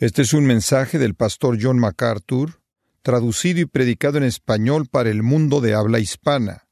Este es un mensaje del pastor John MacArthur, traducido y predicado en español para el mundo de habla hispana.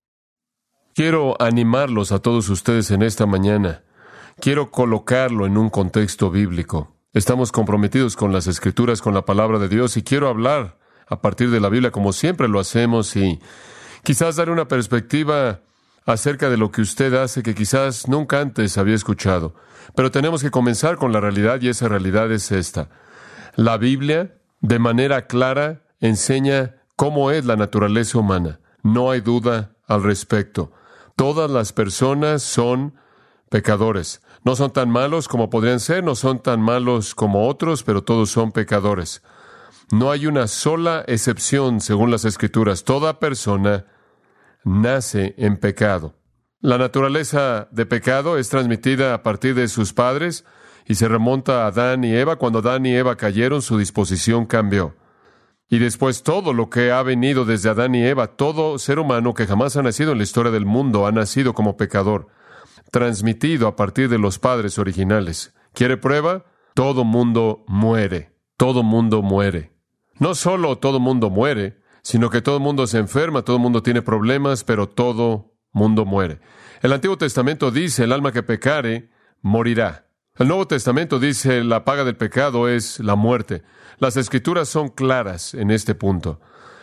Quiero animarlos a todos ustedes en esta mañana. Quiero colocarlo en un contexto bíblico. Estamos comprometidos con las Escrituras, con la palabra de Dios, y quiero hablar a partir de la Biblia como siempre lo hacemos y quizás dar una perspectiva acerca de lo que usted hace que quizás nunca antes había escuchado. Pero tenemos que comenzar con la realidad, y esa realidad es esta. La Biblia, de manera clara, enseña cómo es la naturaleza humana. No hay duda al respecto. Todas las personas son pecadores. No son tan malos como podrían ser, no son tan malos como otros, pero todos son pecadores. No hay una sola excepción según las Escrituras. Toda persona nace en pecado. La naturaleza de pecado es transmitida a partir de sus padres y se remonta a Adán y Eva. Cuando Adán y Eva cayeron, su disposición cambió. Y después todo lo que ha venido desde Adán y Eva, todo ser humano que jamás ha nacido en la historia del mundo ha nacido como pecador, transmitido a partir de los padres originales. ¿Quiere prueba? Todo mundo muere. Todo mundo muere. No solo todo mundo muere, sino que todo mundo se enferma, todo mundo tiene problemas, pero todo mundo muere. El Antiguo Testamento dice, el alma que pecare, morirá. El Nuevo Testamento dice, la paga del pecado es la muerte. Las Escrituras son claras en este punto.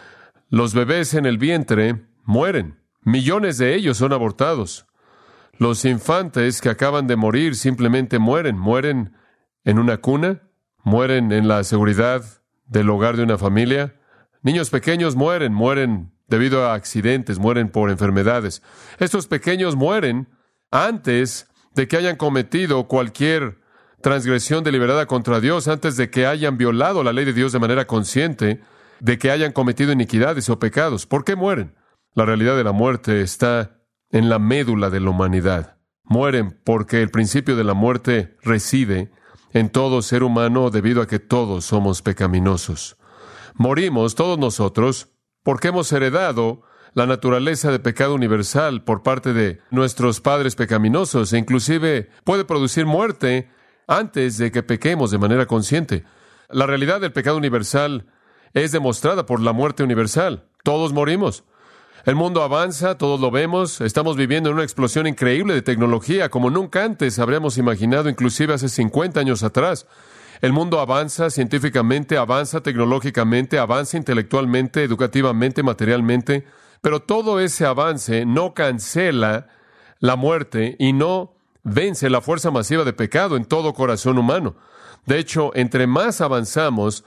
Los bebés en el vientre mueren. Millones de ellos son abortados. Los infantes que acaban de morir simplemente mueren. Mueren en una cuna, mueren en la seguridad del hogar de una familia. Niños pequeños mueren debido a accidentes, mueren por enfermedades. Estos pequeños mueren antes de que hayan cometido cualquier transgresión deliberada contra Dios, antes de que hayan violado la ley de Dios de manera consciente, de que hayan cometido iniquidades o pecados. ¿Por qué mueren? La realidad de la muerte está en la médula de la humanidad. Mueren porque el principio de la muerte reside en todo ser humano debido a que todos somos pecaminosos. Morimos todos nosotros porque hemos heredado la naturaleza de pecado universal por parte de nuestros padres pecaminosos, e inclusive puede producir muerte antes de que pequemos de manera consciente. La realidad del pecado universal es demostrada por la muerte universal. Todos morimos. El mundo avanza, todos lo vemos. Estamos viviendo en una explosión increíble de tecnología, como nunca antes habríamos imaginado, inclusive hace 50 años atrás. El mundo avanza científicamente, avanza tecnológicamente, avanza intelectualmente, educativamente, materialmente, pero todo ese avance no cancela la muerte y no vence la fuerza masiva de pecado en todo corazón humano. De hecho, entre más avanzamos,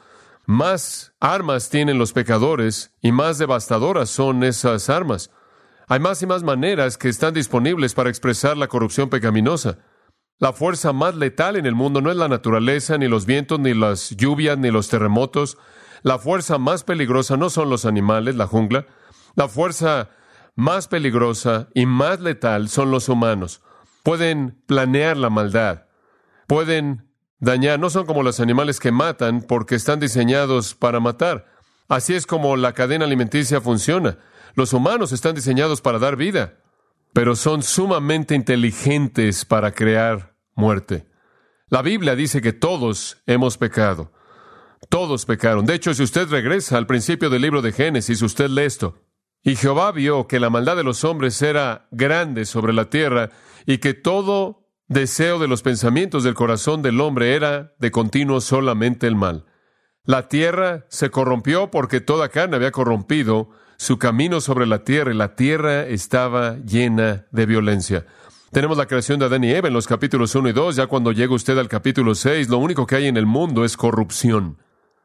más armas tienen los pecadores y más devastadoras son esas armas. Hay más y más maneras que están disponibles para expresar la corrupción pecaminosa. La fuerza más letal en el mundo no es la naturaleza, ni los vientos, ni las lluvias, ni los terremotos. La fuerza más peligrosa no son los animales, la jungla. La fuerza más peligrosa y más letal son los humanos. Pueden planear la maldad. Pueden dañar. No son como los animales que matan porque están diseñados para matar. Así es como la cadena alimenticia funciona. Los humanos están diseñados para dar vida, pero son sumamente inteligentes para crear muerte. La Biblia dice que todos hemos pecado. Todos pecaron. De hecho, si usted regresa al principio del libro de Génesis, usted lee esto. Y Jehová vio que la maldad de los hombres era grande sobre la tierra y que todo deseo de los pensamientos del corazón del hombre era de continuo solamente el mal. La tierra se corrompió porque toda carne había corrompido su camino sobre la tierra y la tierra estaba llena de violencia. Tenemos la creación de Adán y Eva en los capítulos 1 y 2. Ya cuando llega usted al capítulo 6, lo único que hay en el mundo es corrupción.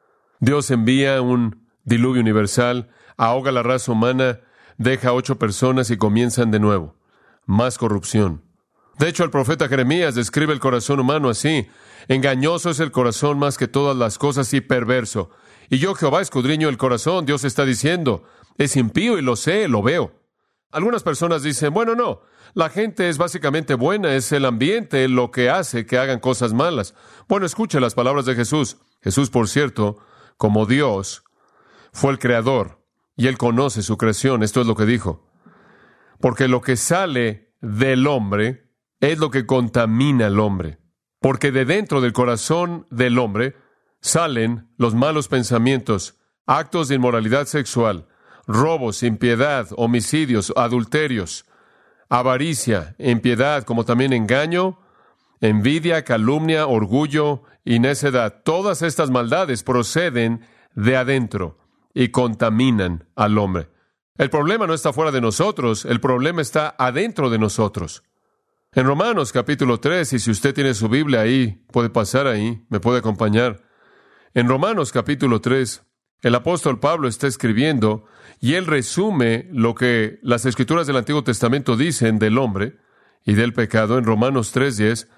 Dios envía un diluvio universal, ahoga la raza humana, deja 8 personas y comienzan de nuevo. Más corrupción. De hecho, el profeta Jeremías describe el corazón humano así: engañoso es el corazón más que todas las cosas y perverso. Y yo, Jehová, escudriño el corazón. Dios está diciendo, es impío y lo sé, lo veo. Algunas personas dicen, bueno, no, la gente es básicamente buena, es el ambiente lo que hace que hagan cosas malas. Bueno, escuche las palabras de Jesús. Jesús, por cierto, como Dios, fue el creador y Él conoce su creación. Esto es lo que dijo. Porque lo que sale del hombre es lo que contamina al hombre. Porque de dentro del corazón del hombre salen los malos pensamientos, actos de inmoralidad sexual, robos, impiedad, homicidios, adulterios, avaricia, impiedad, como también engaño, envidia, calumnia, orgullo y necedad. Todas estas maldades proceden de adentro y contaminan al hombre. El problema no está fuera de nosotros, el problema está adentro de nosotros. En Romanos capítulo 3, y si usted tiene su Biblia ahí, puede pasar ahí, me puede acompañar. En Romanos capítulo 3, el apóstol Pablo está escribiendo y él resume lo que las Escrituras del Antiguo Testamento dicen del hombre y del pecado. En Romanos 3:10,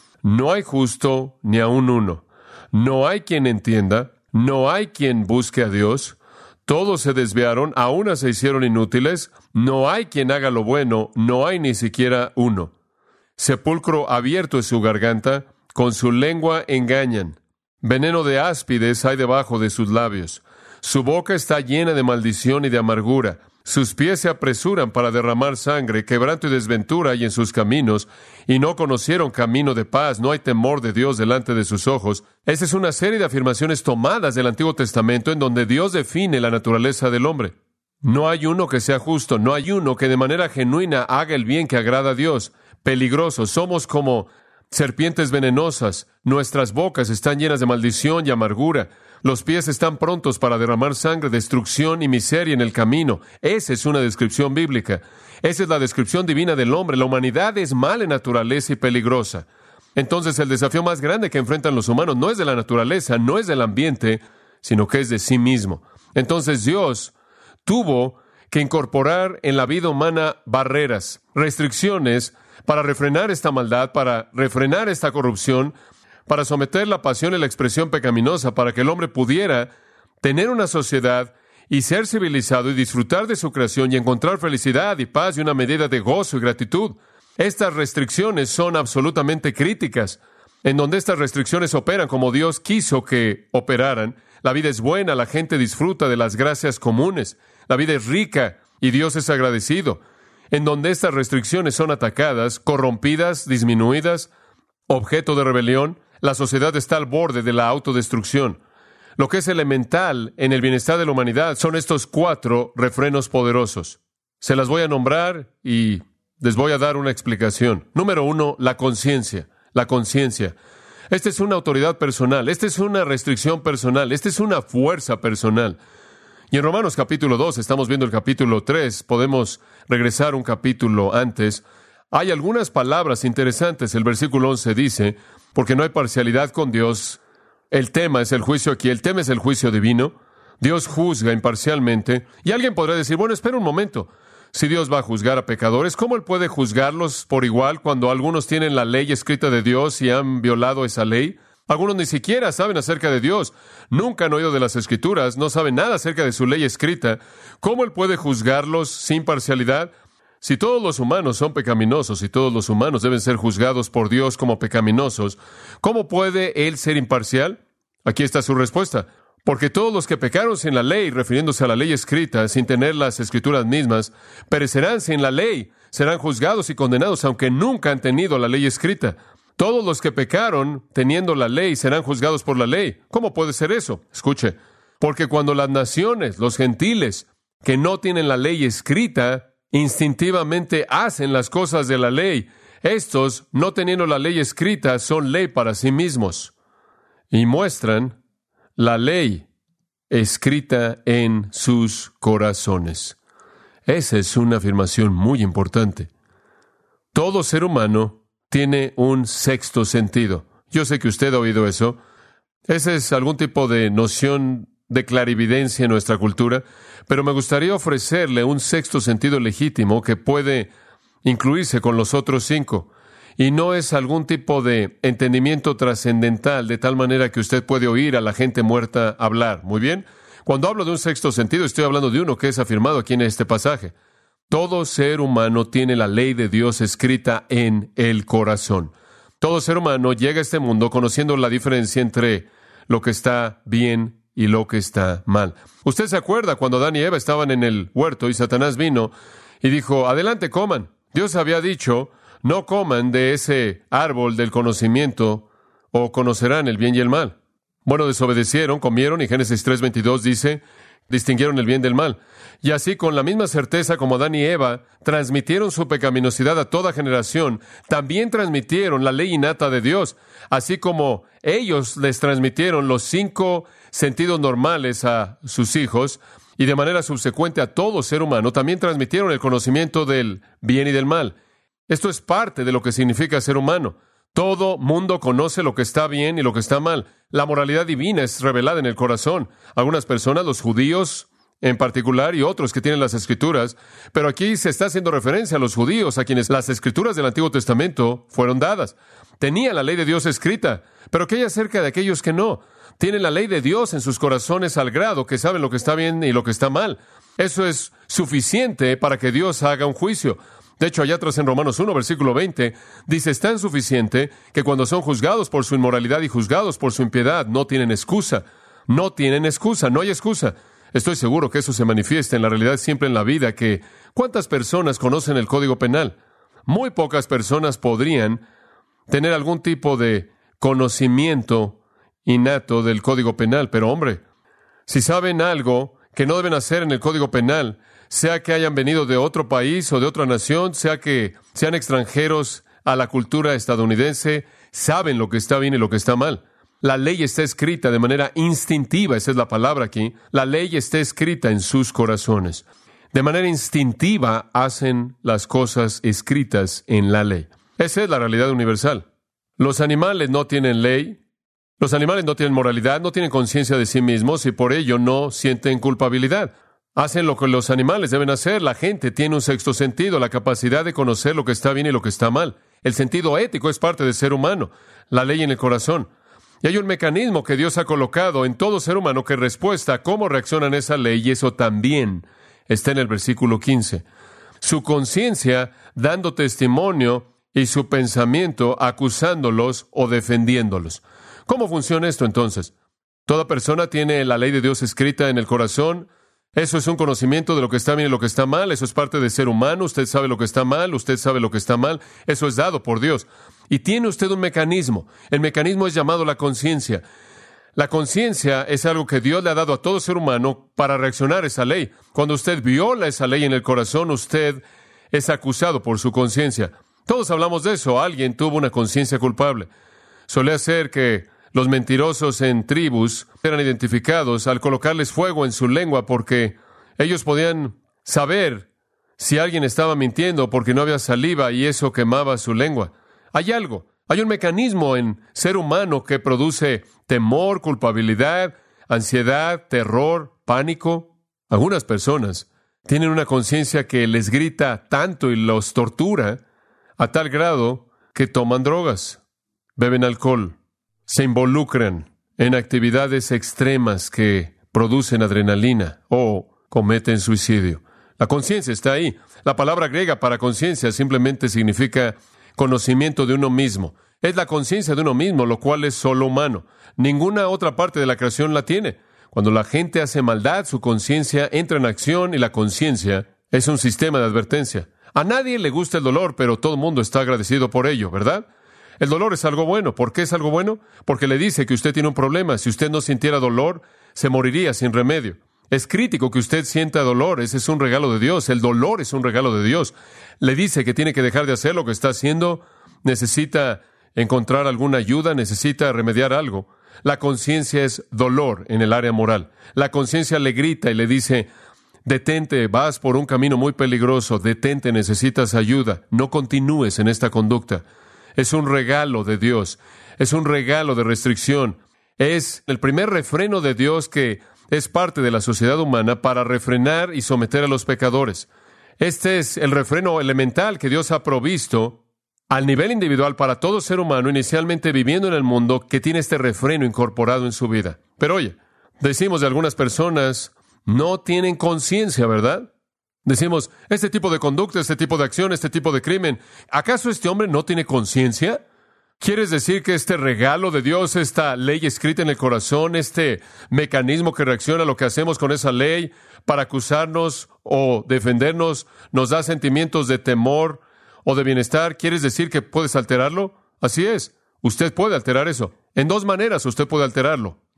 no hay justo ni aun uno. No hay quien entienda, no hay quien busque a Dios. Todos se desviaron, a una se hicieron inútiles. No hay quien haga lo bueno, no hay ni siquiera uno. Sepulcro abierto es su garganta, con su lengua engañan. Veneno de áspides hay debajo de sus labios. Su boca está llena de maldición y de amargura. Sus pies se apresuran para derramar sangre, quebranto y desventura hay en sus caminos, y no conocieron camino de paz, no hay temor de Dios delante de sus ojos. Esta es una serie de afirmaciones tomadas del Antiguo Testamento en donde Dios define la naturaleza del hombre. No hay uno que sea justo, no hay uno que de manera genuina haga el bien que agrada a Dios. Peligrosos, somos como serpientes venenosas, nuestras bocas están llenas de maldición y amargura. Los pies están prontos para derramar sangre, destrucción y miseria en el camino. Esa es una descripción bíblica. Esa es la descripción divina del hombre. La humanidad es mala en naturaleza y peligrosa. Entonces, el desafío más grande que enfrentan los humanos no es de la naturaleza, no es del ambiente, sino que es de sí mismo. Entonces, Dios tuvo que incorporar en la vida humana barreras, restricciones para refrenar esta maldad, para refrenar esta corrupción, para someter la pasión y la expresión pecaminosa, para que el hombre pudiera tener una sociedad y ser civilizado y disfrutar de su creación y encontrar felicidad y paz y una medida de gozo y gratitud. Estas restricciones son absolutamente críticas. En donde estas restricciones operan como Dios quiso que operaran, la vida es buena, la gente disfruta de las gracias comunes, la vida es rica y Dios es agradecido. En donde estas restricciones son atacadas, corrompidas, disminuidas, objeto de rebelión, la sociedad está al borde de la autodestrucción. Lo que es elemental en el bienestar de la humanidad son estos 4 refrenos poderosos. Se las voy a nombrar y les voy a dar una explicación. Número 1, la conciencia. La conciencia. Esta es una autoridad personal, esta es una restricción personal, esta es una fuerza personal. Y en Romanos capítulo 2, estamos viendo el capítulo 3, podemos regresar un capítulo antes. Hay algunas palabras interesantes. El versículo 11 dice, porque no hay parcialidad con Dios. El tema es el juicio aquí, el tema es el juicio divino. Dios juzga imparcialmente. Y alguien podrá decir, bueno, espera un momento. Si Dios va a juzgar a pecadores, ¿cómo Él puede juzgarlos por igual cuando algunos tienen la ley escrita de Dios y han violado esa ley? Algunos ni siquiera saben acerca de Dios. Nunca han oído de las Escrituras, no saben nada acerca de su ley escrita. ¿Cómo Él puede juzgarlos sin parcialidad? Si todos los humanos son pecaminosos y todos los humanos deben ser juzgados por Dios como pecaminosos, ¿cómo puede Él ser imparcial? Aquí está su respuesta. Porque todos los que pecaron sin la ley, refiriéndose a la ley escrita, sin tener las Escrituras mismas, perecerán sin la ley, serán juzgados y condenados, aunque nunca han tenido la ley escrita. Todos los que pecaron teniendo la ley serán juzgados por la ley. ¿Cómo puede ser eso? Escuche, porque cuando las naciones, los gentiles, que no tienen la ley escrita, instintivamente hacen las cosas de la ley, estos, no teniendo la ley escrita, son ley para sí mismos y muestran la ley escrita en sus corazones. Esa es una afirmación muy importante. Todo ser humano tiene un sexto sentido. Yo sé que usted ha oído eso. Ese es algún tipo de noción de clarividencia en nuestra cultura, pero me gustaría ofrecerle un sexto sentido legítimo que puede incluirse con los otros 5. Y no es algún tipo de entendimiento trascendental, de tal manera que usted puede oír a la gente muerta hablar. ¿Muy bien? Cuando hablo de un sexto sentido, estoy hablando de uno que es afirmado aquí en este pasaje. Todo ser humano tiene la ley de Dios escrita en el corazón. Todo ser humano llega a este mundo conociendo la diferencia entre lo que está bien y lo que está mal. Usted se acuerda cuando Adán y Eva estaban en el huerto y Satanás vino y dijo, adelante, coman. Dios había dicho, no coman de ese árbol del conocimiento o conocerán el bien y el mal. Bueno, desobedecieron, comieron, y Génesis 3:22 dice, distinguieron el bien del mal. Y así, con la misma certeza como Adán y Eva transmitieron su pecaminosidad a toda generación, también transmitieron la ley innata de Dios, así como ellos les transmitieron los 5 sentidos normales a sus hijos, y de manera subsecuente a todo ser humano, también transmitieron el conocimiento del bien y del mal. Esto es parte de lo que significa ser humano. Todo mundo conoce lo que está bien y lo que está mal. La moralidad divina es revelada en el corazón. Algunas personas, los judíos en particular, y otros que tienen las Escrituras, pero aquí se está haciendo referencia a los judíos, a quienes las Escrituras del Antiguo Testamento fueron dadas. Tenían la ley de Dios escrita, pero ¿qué hay acerca de aquellos que no? Tienen la ley de Dios en sus corazones al grado que saben lo que está bien y lo que está mal. Eso es suficiente para que Dios haga un juicio. De hecho, allá atrás en Romanos 1, versículo 20, dice, es tan suficiente que cuando son juzgados por su inmoralidad y juzgados por su impiedad, no tienen excusa. No tienen excusa, no hay excusa. Estoy seguro que eso se manifiesta en la realidad siempre en la vida, que ¿cuántas personas conocen el Código Penal? Muy pocas personas podrían tener algún tipo de conocimiento innato del Código Penal, pero hombre, si saben algo que no deben hacer en el Código Penal, sea que hayan venido de otro país o de otra nación, sea que sean extranjeros a la cultura estadounidense, saben lo que está bien y lo que está mal. La ley está escrita de manera instintiva, esa es la palabra aquí. La ley está escrita en sus corazones. De manera instintiva hacen las cosas escritas en la ley. Esa es la realidad universal. Los animales no tienen ley, los animales no tienen moralidad, no tienen conciencia de sí mismos y por ello no sienten culpabilidad. Hacen lo que los animales deben hacer. La gente tiene un sexto sentido, la capacidad de conocer lo que está bien y lo que está mal. El sentido ético es parte del ser humano, la ley en el corazón. Y hay un mecanismo que Dios ha colocado en todo ser humano que respuesta a cómo reaccionan a esa ley, y eso también está en el versículo 15. Su conciencia dando testimonio y su pensamiento acusándolos o defendiéndolos. ¿Cómo funciona esto entonces? Toda persona tiene la ley de Dios escrita en el corazón. Eso es un conocimiento de lo que está bien y lo que está mal. Eso es parte del ser humano. Usted sabe lo que está mal, usted sabe lo que está mal. Eso es dado por Dios. Y tiene usted un mecanismo. El mecanismo es llamado la conciencia. La conciencia es algo que Dios le ha dado a todo ser humano para reaccionar a esa ley. Cuando usted viola esa ley en el corazón, usted es acusado por su conciencia. Todos hablamos de eso. Alguien tuvo una conciencia culpable. Solía ser que los mentirosos en tribus eran identificados al colocarles fuego en su lengua porque ellos podían saber si alguien estaba mintiendo porque no había saliva y eso quemaba su lengua. Hay un mecanismo en ser humano que produce temor, culpabilidad, ansiedad, terror, pánico. Algunas personas tienen una conciencia que les grita tanto y los tortura a tal grado que toman drogas, beben alcohol, se involucran en actividades extremas que producen adrenalina o cometen suicidio. La conciencia está ahí. La palabra griega para conciencia simplemente significa conocimiento de uno mismo. Es la conciencia de uno mismo, lo cual es solo humano. Ninguna otra parte de la creación la tiene. Cuando la gente hace maldad, su conciencia entra en acción y la conciencia es un sistema de advertencia. A nadie le gusta el dolor, pero todo el mundo está agradecido por ello, ¿verdad? El dolor es algo bueno. ¿Por qué es algo bueno? Porque le dice que usted tiene un problema. Si usted no sintiera dolor, se moriría sin remedio. Es crítico que usted sienta dolor. Ese es un regalo de Dios. El dolor es un regalo de Dios. Le dice que tiene que dejar de hacer lo que está haciendo. Necesita encontrar alguna ayuda. Necesita remediar algo. La conciencia es dolor en el área moral. La conciencia le grita y le dice, detente, vas por un camino muy peligroso. Detente, necesitas ayuda. No continúes en esta conducta. Es un regalo de Dios. Es un regalo de restricción. Es el primer refreno de Dios que es parte de la sociedad humana para refrenar y someter a los pecadores. Este es el refreno elemental que Dios ha provisto al nivel individual para todo ser humano, inicialmente viviendo en el mundo, que tiene este refreno incorporado en su vida. Pero oye, decimos de algunas personas, no tienen conciencia, ¿verdad? Decimos, este tipo de conducta, este tipo de acción, este tipo de crimen, ¿acaso este hombre no tiene conciencia? ¿Quieres decir que este regalo de Dios, esta ley escrita en el corazón, este mecanismo que reacciona a lo que hacemos con esa ley para acusarnos o defendernos, nos da sentimientos de temor o de bienestar? ¿Quieres decir que puedes alterarlo? Así es, usted puede alterar eso. En dos maneras usted puede alterarlo.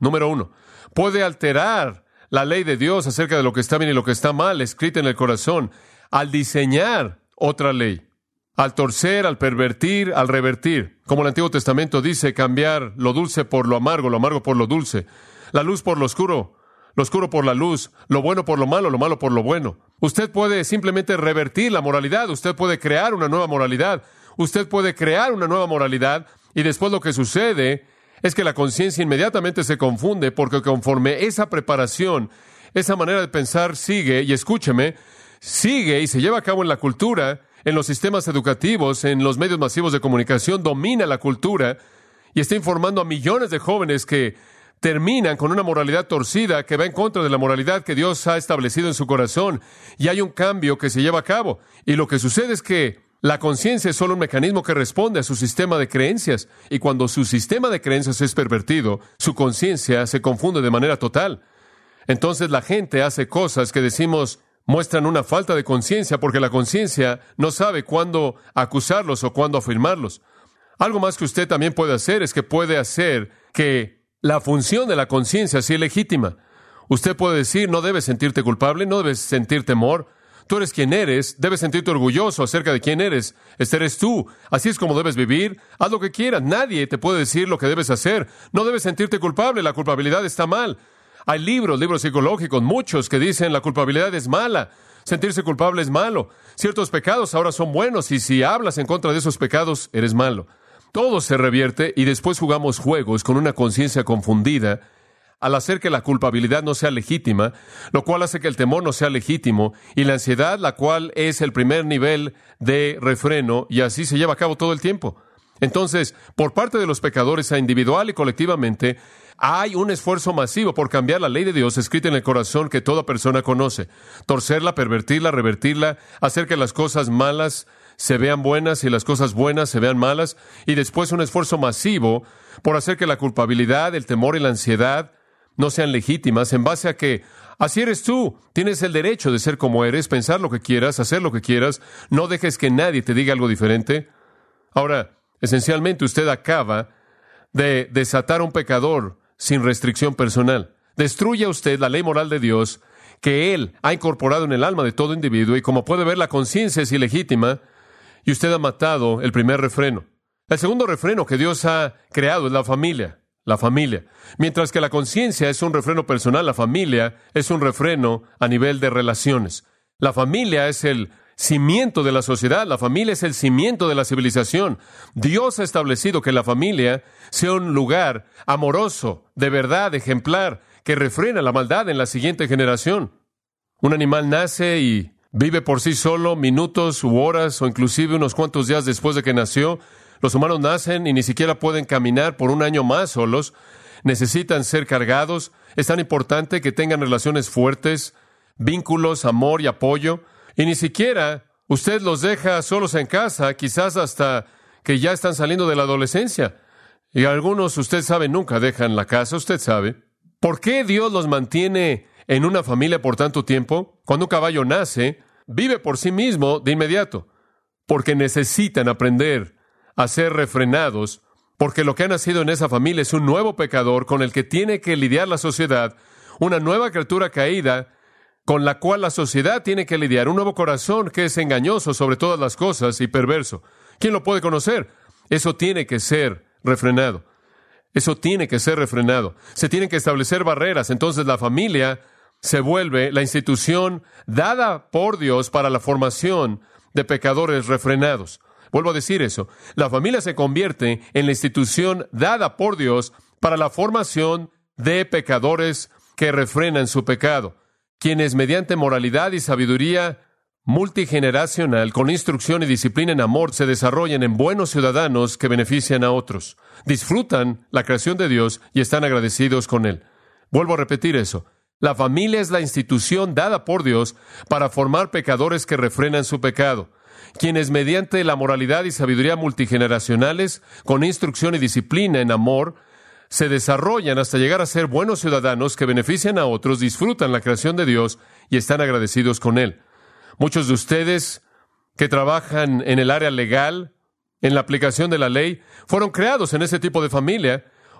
Número 1, puede alterar la ley de Dios acerca de lo que está bien y lo que está mal, escrita en el corazón, al diseñar otra ley, al torcer, al pervertir, al revertir. Como el Antiguo Testamento dice, cambiar lo dulce por lo amargo por lo dulce, la luz por lo oscuro por la luz, lo bueno por lo malo por lo bueno. Usted puede simplemente revertir la moralidad, usted puede crear una nueva moralidad, y después lo que sucede es que la conciencia inmediatamente se confunde, porque conforme esa preparación, esa manera de pensar sigue, y escúcheme, sigue y se lleva a cabo en la cultura, en los sistemas educativos, en los medios masivos de comunicación, domina la cultura y está informando a millones de jóvenes que terminan con una moralidad torcida que va en contra de la moralidad que Dios ha establecido en su corazón, y hay un cambio que se lleva a cabo. Y lo que sucede es que la conciencia es solo un mecanismo que responde a su sistema de creencias, y cuando su sistema de creencias es pervertido, su conciencia se confunde de manera total. Entonces la gente hace cosas que decimos muestran una falta de conciencia, porque la conciencia no sabe cuándo acusarlos o cuándo afirmarlos. Algo más que usted también puede hacer es que puede hacer que la función de la conciencia sea legítima. Usted puede decir, no debes sentirte culpable, no debes sentir temor. Tú eres quien eres, debes sentirte orgulloso acerca de quién eres. Este eres tú, así es como debes vivir. Haz lo que quieras, nadie te puede decir lo que debes hacer. No debes sentirte culpable, la culpabilidad está mal. Hay libros psicológicos, muchos que dicen la culpabilidad es mala. Sentirse culpable es malo. Ciertos pecados ahora son buenos, y si hablas en contra de esos pecados, eres malo. Todo se revierte y después jugamos juegos con una conciencia confundida al hacer que la culpabilidad no sea legítima, lo cual hace que el temor no sea legítimo, y la ansiedad, la cual es el primer nivel de refreno, y así se lleva a cabo todo el tiempo. Entonces, por parte de los pecadores, individual y colectivamente, hay un esfuerzo masivo por cambiar la ley de Dios escrita en el corazón que toda persona conoce, torcerla, pervertirla, revertirla, hacer que las cosas malas se vean buenas y las cosas buenas se vean malas, y después un esfuerzo masivo por hacer que la culpabilidad, el temor y la ansiedad no sean legítimas, en base a que así eres tú, tienes el derecho de ser como eres, pensar lo que quieras, hacer lo que quieras, no dejes que nadie te diga algo diferente. Ahora, esencialmente usted acaba de desatar a un pecador sin restricción personal. Destruye usted la ley moral de Dios que Él ha incorporado en el alma de todo individuo, y como puede ver, la conciencia es ilegítima, y usted ha matado el primer refreno. El segundo refreno que Dios ha creado es la familia. La familia. Mientras que la conciencia es un refreno personal, la familia es un refreno a nivel de relaciones. La familia es el cimiento de la sociedad, la familia es el cimiento de la civilización. Dios ha establecido que la familia sea un lugar amoroso, de verdad, ejemplar, que refrena la maldad en la siguiente generación. Un animal nace y vive por sí solo minutos u horas o inclusive unos cuantos días después de que nació. Los humanos nacen y ni siquiera pueden caminar por un año más solos. Necesitan ser cargados. Es tan importante que tengan relaciones fuertes, vínculos, amor y apoyo. Y ni siquiera usted los deja solos en casa, quizás hasta que ya están saliendo de la adolescencia. Y algunos, usted sabe, nunca dejan la casa, usted sabe. ¿Por qué Dios los mantiene en una familia por tanto tiempo? Cuando un caballo nace, vive por sí mismo de inmediato, porque necesitan aprender a ser refrenados, porque lo que ha nacido en esa familia es un nuevo pecador con el que tiene que lidiar la sociedad, una nueva criatura caída con la cual la sociedad tiene que lidiar, un nuevo corazón que es engañoso sobre todas las cosas y perverso. ¿Quién lo puede conocer? Eso tiene que ser refrenado. Eso tiene que ser refrenado. Se tienen que establecer barreras. Entonces la familia se vuelve la institución dada por Dios para la formación de pecadores refrenados. Vuelvo a decir eso. La familia se convierte en la institución dada por Dios para la formación de pecadores que refrenan su pecado, quienes mediante moralidad y sabiduría multigeneracional, con instrucción y disciplina en amor, se desarrollan en buenos ciudadanos que benefician a otros, disfrutan la creación de Dios y están agradecidos con Él. Vuelvo a repetir eso. La familia es la institución dada por Dios para formar pecadores que refrenan su pecado, quienes mediante la moralidad y sabiduría multigeneracionales, con instrucción y disciplina en amor, se desarrollan hasta llegar a ser buenos ciudadanos que benefician a otros, disfrutan la creación de Dios y están agradecidos con Él. Muchos de ustedes que trabajan en el área legal, en la aplicación de la ley, fueron creados en ese tipo de familia,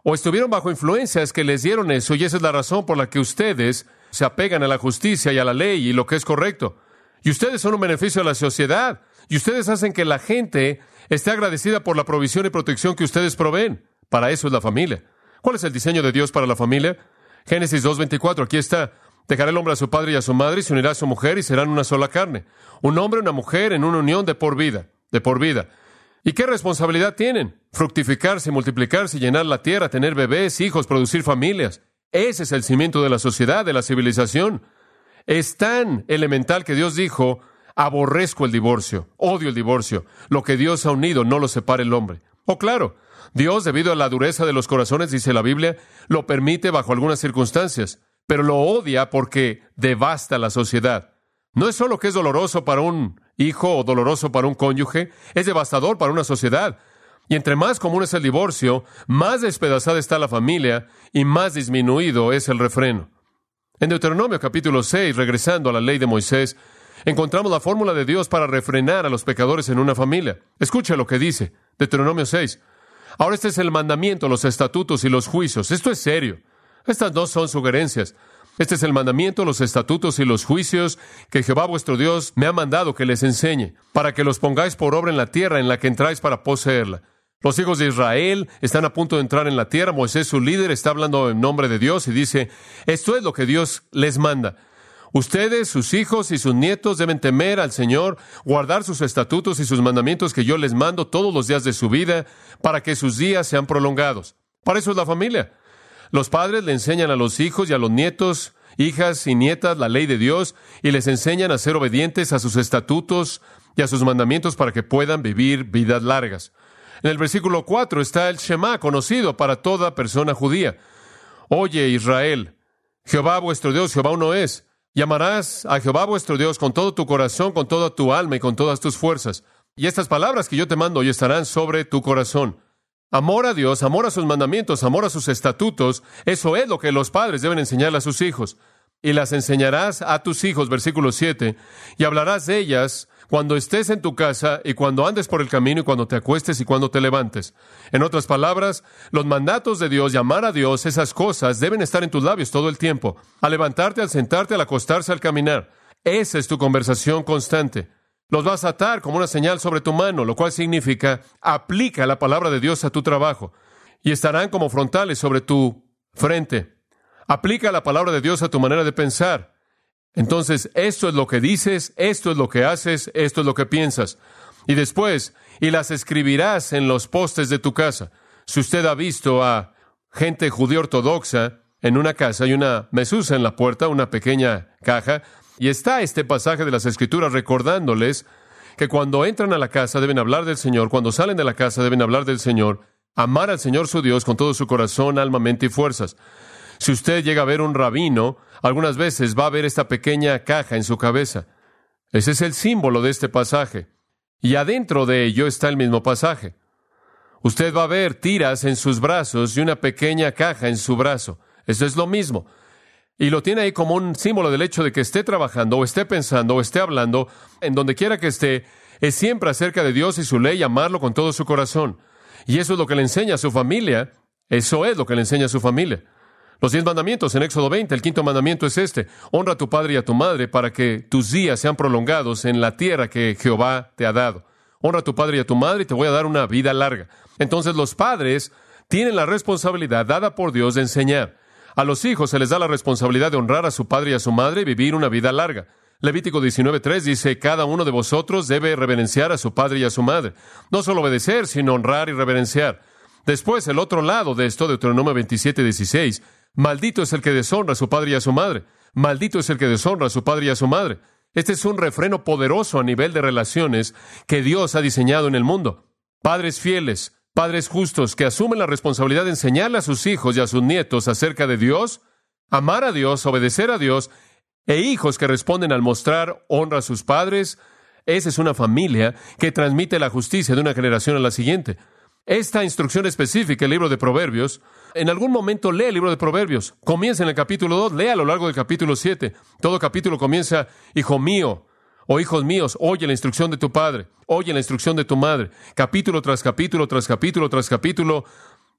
o estuvieron bajo influencias que les dieron eso, y esa es la razón por la que ustedes se apegan a la justicia y a la ley y lo que es correcto. Y ustedes son un beneficio a la sociedad, y ustedes hacen que la gente esté agradecida por la provisión y protección que ustedes proveen. Para eso es la familia. ¿Cuál es el diseño de Dios para la familia? Génesis 2:24, aquí está. Dejará el hombre a su padre y a su madre, y se unirá a su mujer, y serán una sola carne. Un hombre y una mujer en una unión de por vida, de por vida. ¿Y qué responsabilidad tienen? Fructificarse, multiplicarse, llenar la tierra, tener bebés, hijos, producir familias. Ese es el cimiento de la sociedad, de la civilización. Es tan elemental que Dios dijo, aborrezco el divorcio, odio el divorcio. Lo que Dios ha unido no lo separa el hombre. Oh, claro, Dios, debido a la dureza de los corazones, dice la Biblia, lo permite bajo algunas circunstancias, pero lo odia porque devasta la sociedad. No es solo que es doloroso para un hijo o doloroso para un cónyuge, es devastador para una sociedad. Y entre más común es el divorcio, más despedazada está la familia y más disminuido es el refreno. En Deuteronomio capítulo 6, regresando a la ley de Moisés, encontramos la fórmula de Dios para refrenar a los pecadores en una familia. Escucha lo que dice Deuteronomio 6. Ahora este es el mandamiento, los estatutos y los juicios. Esto es serio. Estas no son sugerencias. Este es el mandamiento, los estatutos y los juicios que Jehová vuestro Dios me ha mandado que les enseñe, para que los pongáis por obra en la tierra en la que entráis para poseerla. Los hijos de Israel están a punto de entrar en la tierra. Moisés, su líder, está hablando en nombre de Dios y dice, esto es lo que Dios les manda. Ustedes, sus hijos y sus nietos deben temer al Señor, guardar sus estatutos y sus mandamientos que yo les mando todos los días de su vida, para que sus días sean prolongados. Para eso es la familia. Los padres le enseñan a los hijos y a los nietos, hijas y nietas, la ley de Dios, y les enseñan a ser obedientes a sus estatutos y a sus mandamientos para que puedan vivir vidas largas. En el versículo 4 está el Shema, conocido para toda persona judía. Oye, Israel, Jehová vuestro Dios, Jehová uno es. Llamarás a Jehová vuestro Dios con todo tu corazón, con toda tu alma y con todas tus fuerzas. Y estas palabras que yo te mando hoy estarán sobre tu corazón. Amor a Dios, amor a sus mandamientos, amor a sus estatutos, eso es lo que los padres deben enseñarle a sus hijos. Y las enseñarás a tus hijos, versículo 7, y hablarás de ellas cuando estés en tu casa y cuando andes por el camino y cuando te acuestes y cuando te levantes. En otras palabras, los mandatos de Dios y amar a Dios, esas cosas deben estar en tus labios todo el tiempo. Al levantarte, al sentarte, al acostarse, al caminar. Esa es tu conversación constante. Los vas a atar como una señal sobre tu mano, lo cual significa aplica la palabra de Dios a tu trabajo. Y estarán como frontales sobre tu frente. Aplica la palabra de Dios a tu manera de pensar. Entonces, esto es lo que dices, esto es lo que haces, esto es lo que piensas. Y después, y las escribirás en los postes de tu casa. Si usted ha visto a gente judía ortodoxa en una casa, hay una mesusa en la puerta, una pequeña caja, y está este pasaje de las Escrituras recordándoles que cuando entran a la casa deben hablar del Señor, cuando salen de la casa deben hablar del Señor, amar al Señor su Dios con todo su corazón, alma, mente y fuerzas. Si usted llega a ver un rabino, algunas veces va a ver esta pequeña caja en su cabeza. Ese es el símbolo de este pasaje. Y adentro de ello está el mismo pasaje. Usted va a ver tiras en sus brazos y una pequeña caja en su brazo. Eso es lo mismo. Y lo tiene ahí como un símbolo del hecho de que esté trabajando, o esté pensando, o esté hablando, en donde quiera que esté, es siempre acerca de Dios y su ley, amarlo con todo su corazón. Y eso es lo que le enseña a su familia. Eso es lo que le enseña a su familia. Los 10 mandamientos en Éxodo 20, el 5º mandamiento es este: honra a tu padre y a tu madre para que tus días sean prolongados en la tierra que Jehová te ha dado. Honra a tu padre y a tu madre y te voy a dar una vida larga. Entonces los padres tienen la responsabilidad dada por Dios de enseñar. A los hijos se les da la responsabilidad de honrar a su padre y a su madre y vivir una vida larga. Levítico 19:3 dice, cada uno de vosotros debe reverenciar a su padre y a su madre. No solo obedecer, sino honrar y reverenciar. Después, el otro lado de esto, Deuteronomio 27:16, maldito es el que deshonra a su padre y a su madre. Maldito es el que deshonra a su padre y a su madre. Este es un refreno poderoso a nivel de relaciones que Dios ha diseñado en el mundo. Padres fieles, padres justos que asumen la responsabilidad de enseñarle a sus hijos y a sus nietos acerca de Dios, amar a Dios, obedecer a Dios, e hijos que responden al mostrar honra a sus padres. Esa es una familia que transmite la justicia de una generación a la siguiente. Esta instrucción específica, el libro de Proverbios, en algún momento lee el libro de Proverbios. Comienza en el capítulo 2, lee a lo largo del capítulo 7. Todo capítulo comienza, hijo mío, o hijos míos, oye la instrucción de tu padre, oye la instrucción de tu madre. Capítulo tras capítulo, tras capítulo, tras capítulo,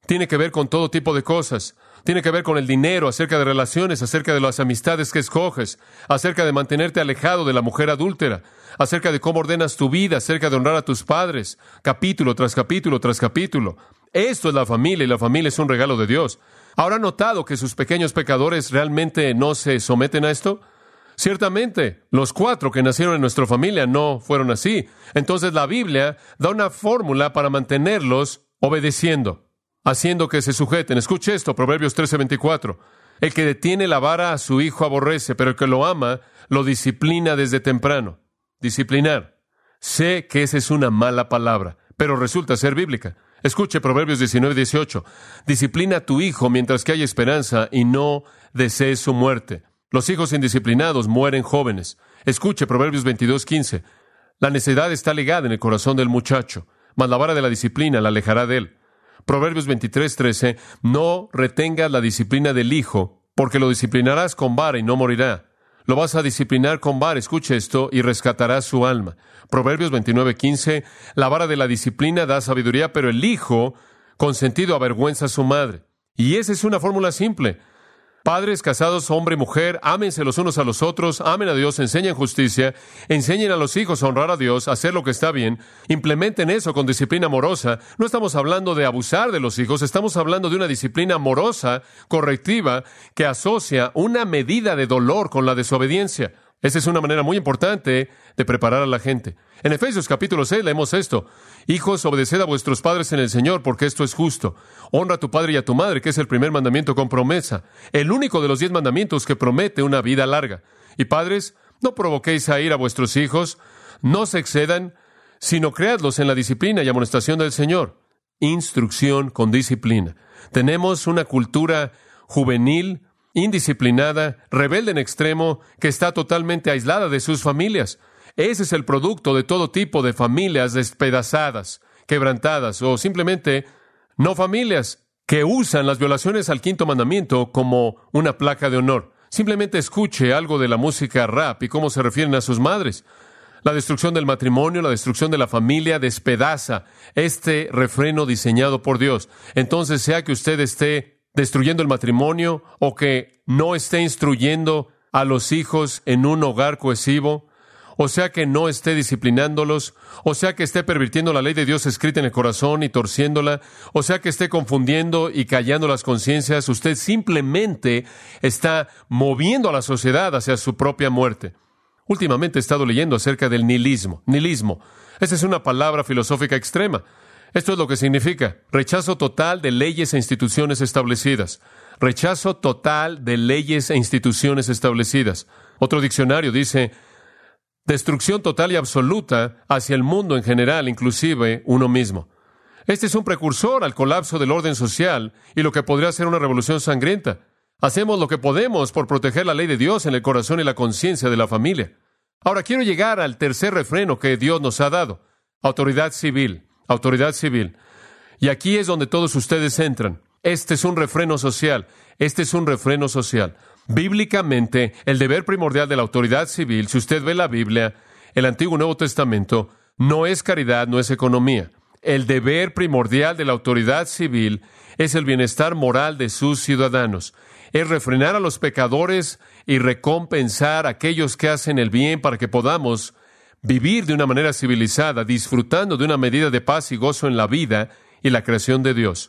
tiene que ver con todo tipo de cosas. Tiene que ver con el dinero, acerca de relaciones, acerca de las amistades que escoges, acerca de mantenerte alejado de la mujer adúltera, acerca de cómo ordenas tu vida, acerca de honrar a tus padres, capítulo tras capítulo tras capítulo. Esto es la familia, y la familia es un regalo de Dios. ¿Ahora han notado que sus pequeños pecadores realmente no se someten a esto? Ciertamente, los 4 que nacieron en nuestra familia no fueron así. Entonces la Biblia da una fórmula para mantenerlos obedeciendo, haciendo que se sujeten. Escuche esto, Proverbios 13:24. El que detiene la vara a su hijo aborrece, pero el que lo ama lo disciplina desde temprano. Disciplinar. Sé que esa es una mala palabra, pero resulta ser bíblica. Escuche Proverbios 19:18. Disciplina a tu hijo mientras que hay esperanza y no desees su muerte. Los hijos indisciplinados mueren jóvenes. Escuche Proverbios 22:15. La necedad está ligada en el corazón del muchacho, mas la vara de la disciplina la alejará de él. Proverbios 23:13. No retengas la disciplina del hijo, porque lo disciplinarás con vara y no morirá. Lo vas a disciplinar con vara, escuche esto, y rescatarás su alma. Proverbios 29:15. La vara de la disciplina da sabiduría, pero el hijo consentido avergüenza a su madre. Y esa es una fórmula simple. Padres casados, hombre y mujer, ámense los unos a los otros, amen a Dios, enseñen justicia, enseñen a los hijos a honrar a Dios, a hacer lo que está bien, implementen eso con disciplina amorosa. No estamos hablando de abusar de los hijos, estamos hablando de una disciplina amorosa, correctiva, que asocia una medida de dolor con la desobediencia. Esa es una manera muy importante de preparar a la gente. En Efesios capítulo 6 leemos esto. Hijos, obedeced a vuestros padres en el Señor, porque esto es justo. Honra a tu padre y a tu madre, que es el primer mandamiento con promesa. El único de los 10 mandamientos que promete una vida larga. Y padres, no provoquéis a ira a vuestros hijos, no se excedan, sino creadlos en la disciplina y amonestación del Señor. Instrucción con disciplina. Tenemos una cultura juvenil, indisciplinada, rebelde en extremo, que está totalmente aislada de sus familias. Ese es el producto de todo tipo de familias despedazadas, quebrantadas, o simplemente no familias, que usan las violaciones al 5º mandamiento como una placa de honor. Simplemente escuche algo de la música rap y cómo se refieren a sus madres. La destrucción del matrimonio, la destrucción de la familia despedaza este refreno diseñado por Dios. Entonces, sea que usted esté destruyendo el matrimonio o que no esté instruyendo a los hijos en un hogar cohesivo, o sea que no esté disciplinándolos, o sea que esté pervirtiendo la ley de Dios escrita en el corazón y torciéndola, o sea que esté confundiendo y callando las conciencias, usted simplemente está moviendo a la sociedad hacia su propia muerte. Últimamente he estado leyendo acerca del nihilismo. Nihilismo. Esa es una palabra filosófica extrema. Esto es lo que significa: rechazo total de leyes e instituciones establecidas. Rechazo total de leyes e instituciones establecidas. Otro diccionario dice: destrucción total y absoluta hacia el mundo en general, inclusive uno mismo. Este es un precursor al colapso del orden social y lo que podría ser una revolución sangrienta. Hacemos lo que podemos por proteger la ley de Dios en el corazón y la conciencia de la familia. Ahora quiero llegar al tercer refreno que Dios nos ha dado: autoridad civil. Autoridad civil. Y aquí es donde todos ustedes entran. Este es un refreno social. Este es un refreno social. Bíblicamente, el deber primordial de la autoridad civil, si usted ve la Biblia, el Antiguo y Nuevo Testamento, no es caridad, no es economía. El deber primordial de la autoridad civil es el bienestar moral de sus ciudadanos. Es refrenar a los pecadores y recompensar a aquellos que hacen el bien para que podamos vivir de una manera civilizada, disfrutando de una medida de paz y gozo en la vida y la creación de Dios.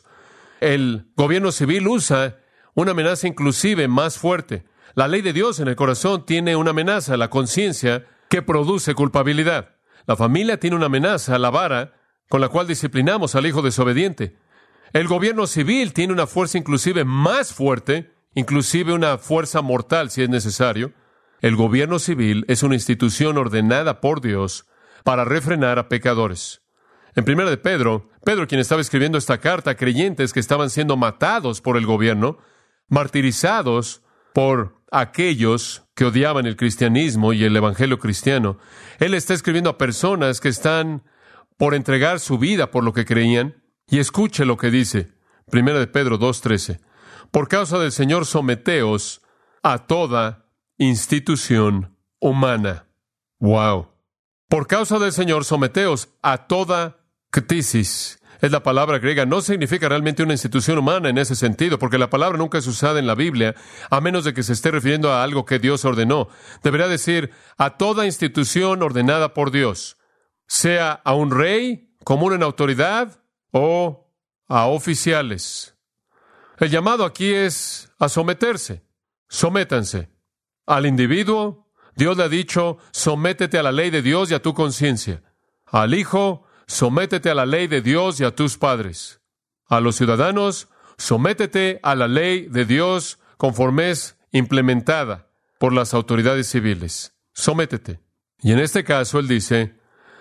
El gobierno civil usa una amenaza inclusive más fuerte. La ley de Dios en el corazón tiene una amenaza, la conciencia, que produce culpabilidad. La familia tiene una amenaza, la vara, con la cual disciplinamos al hijo desobediente. El gobierno civil tiene una fuerza inclusive más fuerte, inclusive una fuerza mortal si es necesario. El gobierno civil es una institución ordenada por Dios para refrenar a pecadores. En 1 de Pedro, quien estaba escribiendo esta carta a creyentes que estaban siendo matados por el gobierno, martirizados por aquellos que odiaban el cristianismo y el evangelio cristiano, él está escribiendo a personas que están por entregar su vida por lo que creían. Y escuche lo que dice 1 de Pedro 2:13. Por causa del Señor, someteos a toda institución humana. ¡Wow! Por causa del Señor, someteos a toda ctisis. es la palabra griega. No significa realmente una institución humana en ese sentido, porque la palabra nunca es usada en la Biblia, a menos de que se esté refiriendo a algo que Dios ordenó. Debería decir a toda institución ordenada por Dios, sea a un rey, común en autoridad, o a oficiales. El llamado aquí es a someterse. Sométanse. Al individuo, Dios le ha dicho, sométete a la ley de Dios y a tu conciencia. Al hijo, sométete a la ley de Dios y a tus padres. A los ciudadanos, sométete a la ley de Dios conforme es implementada por las autoridades civiles. Sométete. Y en este caso, él dice,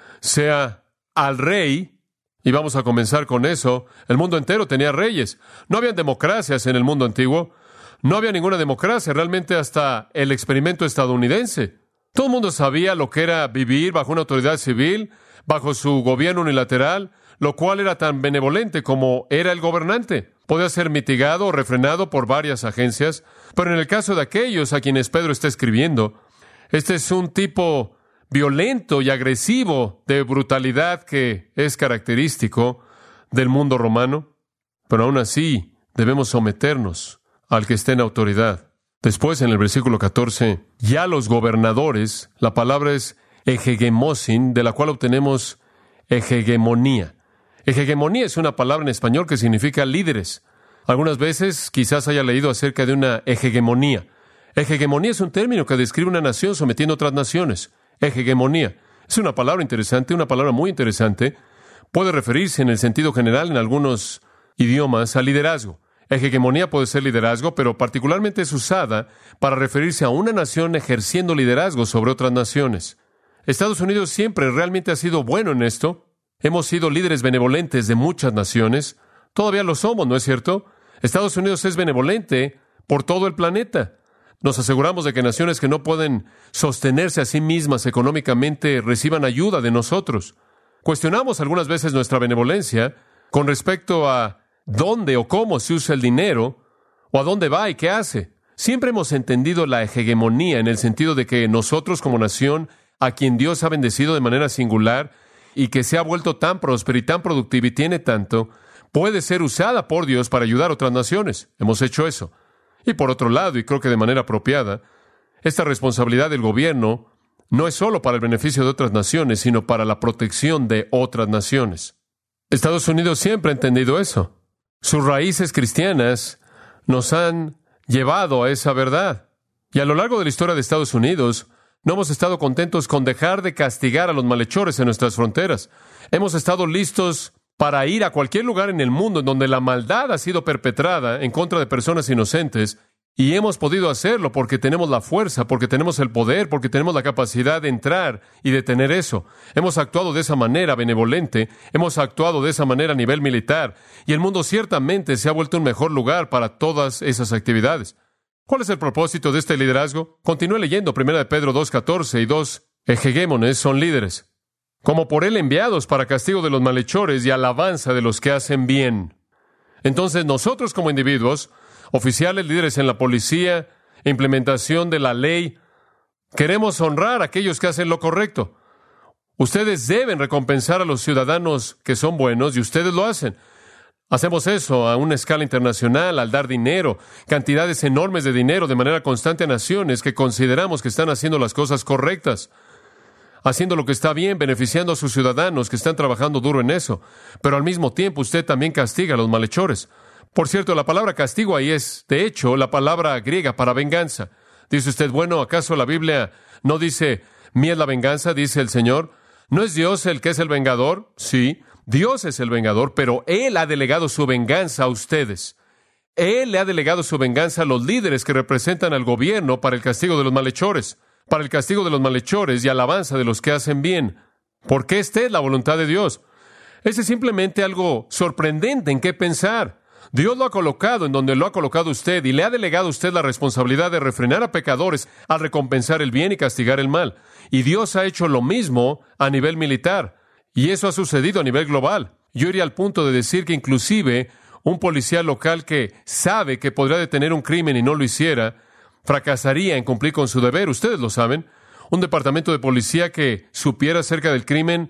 sea al rey, y vamos a comenzar con eso. El mundo entero tenía reyes. No habían democracias en el mundo antiguo. No había ninguna democracia, realmente hasta el experimento estadounidense. Todo el mundo sabía lo que era vivir bajo una autoridad civil, bajo su gobierno unilateral, lo cual era tan benevolente como era el gobernante. Podía ser mitigado o refrenado por varias agencias, pero en el caso de aquellos a quienes Pedro está escribiendo, este es un tipo violento y agresivo de brutalidad que es característico del mundo romano, pero aún así debemos someternos al que esté en autoridad. Después, en el versículo 14, ya los gobernadores, la palabra es egegemosin, de la cual obtenemos egegemonía. Egegemonía es una palabra en español que significa líderes. Algunas veces quizás haya leído acerca de una egegemonía. Egegemonía es un término que describe una nación sometiendo a otras naciones. Egegemonía. Es una palabra interesante, una palabra muy interesante. Puede referirse en el sentido general en algunos idiomas a liderazgo. Hegemonía puede ser liderazgo, pero particularmente es usada para referirse a una nación ejerciendo liderazgo sobre otras naciones. Estados Unidos siempre realmente ha sido bueno en esto. Hemos sido líderes benevolentes de muchas naciones. Todavía lo somos, ¿no es cierto? Estados Unidos es benevolente por todo el planeta. Nos aseguramos de que naciones que no pueden sostenerse a sí mismas económicamente reciban ayuda de nosotros. Cuestionamos algunas veces nuestra benevolencia con respecto a dónde o cómo se usa el dinero, o a dónde va y qué hace. Siempre hemos entendido la hegemonía en el sentido de que nosotros como nación, a quien Dios ha bendecido de manera singular y que se ha vuelto tan próspera y tan productiva y tiene tanto, puede ser usada por Dios para ayudar a otras naciones. Hemos hecho eso. Y por otro lado, y creo que de manera apropiada, esta responsabilidad del gobierno no es solo para el beneficio de otras naciones, sino para la protección de otras naciones. Estados Unidos siempre ha entendido eso. Sus raíces cristianas nos han llevado a esa verdad. Y a lo largo de la historia de Estados Unidos, no hemos estado contentos con dejar de castigar a los malhechores en nuestras fronteras. Hemos estado listos para ir a cualquier lugar en el mundo en donde la maldad ha sido perpetrada en contra de personas inocentes, y hemos podido hacerlo porque tenemos la fuerza, porque tenemos el poder, porque tenemos la capacidad de entrar y detener eso. Hemos actuado de esa manera benevolente, hemos actuado de esa manera a nivel militar, y el mundo ciertamente se ha vuelto un mejor lugar para todas esas actividades. ¿Cuál es el propósito de este liderazgo? Continúe leyendo 1 Pedro 2:14 y 2. Hegemones son líderes, como por él enviados para castigo de los malhechores y alabanza de los que hacen bien. Entonces nosotros como individuos, oficiales, líderes en la policía, implementación de la ley, queremos honrar a aquellos que hacen lo correcto. Ustedes deben recompensar a los ciudadanos que son buenos y ustedes lo hacen. Hacemos eso a una escala internacional al dar dinero, cantidades enormes de dinero de manera constante a naciones que consideramos que están haciendo las cosas correctas, haciendo lo que está bien, beneficiando a sus ciudadanos que están trabajando duro en eso. Pero al mismo tiempo usted también castiga a los malhechores. Por cierto, la palabra castigo ahí es, de hecho, la palabra griega para venganza. Dice usted, bueno, ¿acaso la Biblia no dice, mía es la venganza, dice el Señor? ¿No es Dios el que es el vengador? Sí, Dios es el vengador, pero Él ha delegado su venganza a ustedes. Él le ha delegado su venganza a los líderes que representan al gobierno para el castigo de los malhechores, para el castigo de los malhechores y alabanza de los que hacen bien. Porque esta es la voluntad de Dios. Ese es simplemente algo sorprendente en qué pensar. Dios lo ha colocado en donde lo ha colocado usted y le ha delegado a usted la responsabilidad de refrenar a pecadores al recompensar el bien y castigar el mal. Y Dios ha hecho lo mismo a nivel militar. Y eso ha sucedido a nivel global. Yo iría al punto de decir que inclusive un policía local que sabe que podría detener un crimen y no lo hiciera, fracasaría en cumplir con su deber. Ustedes lo saben. Un departamento de policía que supiera acerca del crimen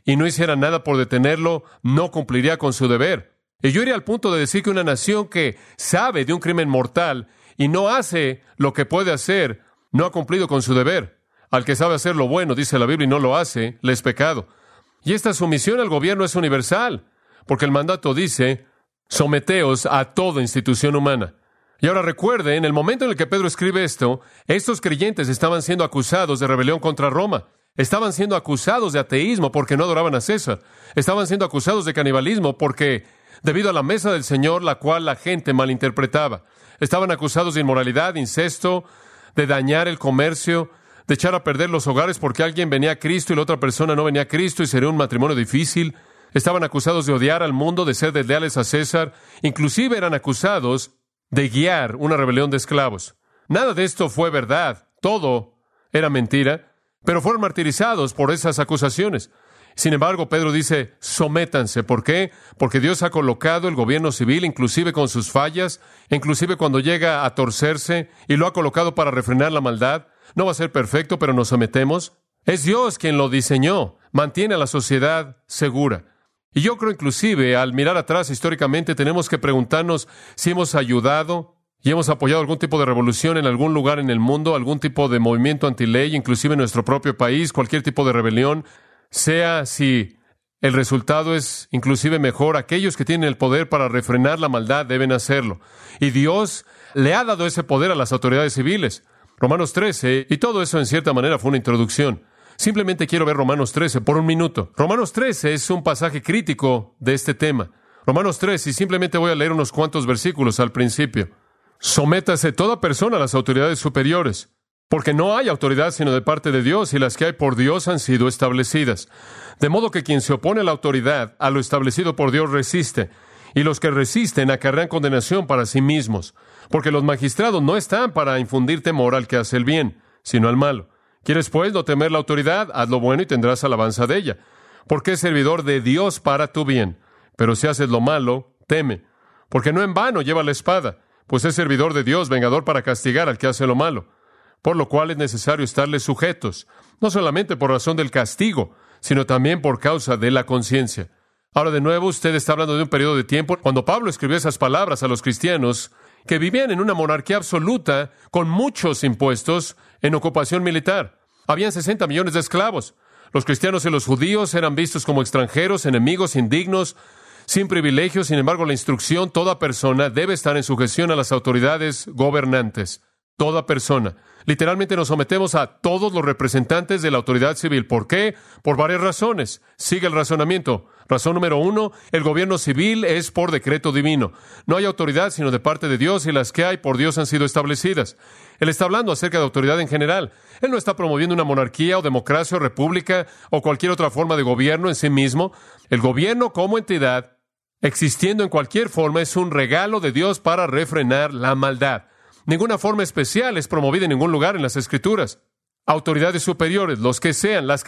y no hiciera nada por detenerlo, no cumpliría con su deber. Y yo iría al punto de decir que una nación que sabe de un crimen mortal y no hace lo que puede hacer, no ha cumplido con su deber. Al que sabe hacer lo bueno, dice la Biblia, y no lo hace, le es pecado. Y esta sumisión al gobierno es universal, porque el mandato dice, someteos a toda institución humana. Y ahora recuerde, en el momento en el que Pedro escribe esto, estos creyentes estaban siendo acusados de rebelión contra Roma. Estaban siendo acusados de ateísmo porque no adoraban a César. Estaban siendo acusados de canibalismo porque, debido a la mesa del Señor, la cual la gente malinterpretaba. Estaban acusados de inmoralidad, incesto, de dañar el comercio, de echar a perder los hogares porque alguien venía a Cristo y la otra persona no venía a Cristo y sería un matrimonio difícil. Estaban acusados de odiar al mundo, de ser desleales a César. Inclusive eran acusados de guiar una rebelión de esclavos. Nada de esto fue verdad. Todo era mentira, pero fueron martirizados por esas acusaciones. Sin embargo, Pedro dice, sométanse. ¿Por qué? Porque Dios ha colocado el gobierno civil, inclusive con sus fallas, inclusive cuando llega a torcerse, y lo ha colocado para refrenar la maldad. No va a ser perfecto, pero nos sometemos. Es Dios quien lo diseñó, mantiene a la sociedad segura. Y yo creo inclusive, al mirar atrás históricamente, tenemos que preguntarnos si hemos ayudado y hemos apoyado algún tipo de revolución en algún lugar en el mundo, algún tipo de movimiento antiley, inclusive en nuestro propio país, cualquier tipo de rebelión, sea si el resultado es inclusive mejor. Aquellos que tienen el poder para refrenar la maldad deben hacerlo. Y Dios le ha dado ese poder a las autoridades civiles. Romanos 13, y todo eso en cierta manera fue una introducción. Simplemente quiero ver Romanos 13 por un minuto. Romanos 13 es un pasaje crítico de este tema. Romanos 13, y simplemente voy a leer unos cuantos versículos al principio. Sométase toda persona a las autoridades superiores, porque no hay autoridad sino de parte de Dios, y las que hay por Dios han sido establecidas. De modo que quien se opone a la autoridad, a lo establecido por Dios, resiste, y los que resisten acarrean condenación para sí mismos, porque los magistrados no están para infundir temor al que hace el bien, sino al malo. ¿Quieres, pues, no temer la autoridad? Haz lo bueno y tendrás alabanza de ella, porque es servidor de Dios para tu bien. Pero si haces lo malo, teme, porque no en vano lleva la espada, pues es servidor de Dios, vengador para castigar al que hace lo malo. Por lo cual es necesario estarles sujetos, no solamente por razón del castigo, sino también por causa de la conciencia. Ahora, de nuevo, usted está hablando de un periodo de tiempo cuando Pablo escribió esas palabras a los cristianos que vivían en una monarquía absoluta con muchos impuestos en ocupación militar. Habían 60 millones de esclavos. Los cristianos y los judíos eran vistos como extranjeros, enemigos, indignos, sin privilegios. Sin embargo, la instrucción, toda persona debe estar en sujeción a las autoridades gobernantes. Toda persona. Literalmente nos sometemos a todos los representantes de la autoridad civil. ¿Por qué? Por varias razones. Sigue el razonamiento. Razón número 1, el gobierno civil es por decreto divino. No hay autoridad sino de parte de Dios, y las que hay por Dios han sido establecidas. Él está hablando acerca de autoridad en general. Él no está promoviendo una monarquía o democracia o república o cualquier otra forma de gobierno en sí mismo. El gobierno como entidad, existiendo en cualquier forma, es un regalo de Dios para refrenar la maldad. Ninguna forma especial es promovida en ningún lugar en las Escrituras. Autoridades superiores, las que